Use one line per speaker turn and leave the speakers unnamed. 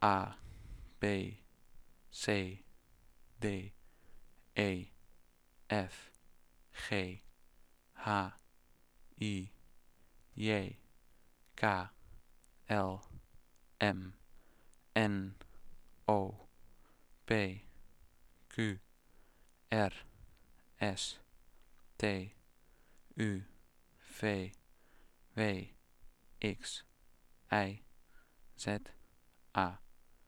A, B, C, D, E, F, G, H, I, J, K, L, M, N, O, P, Q, R, S, T, U, V, W, X, Y, Z, A.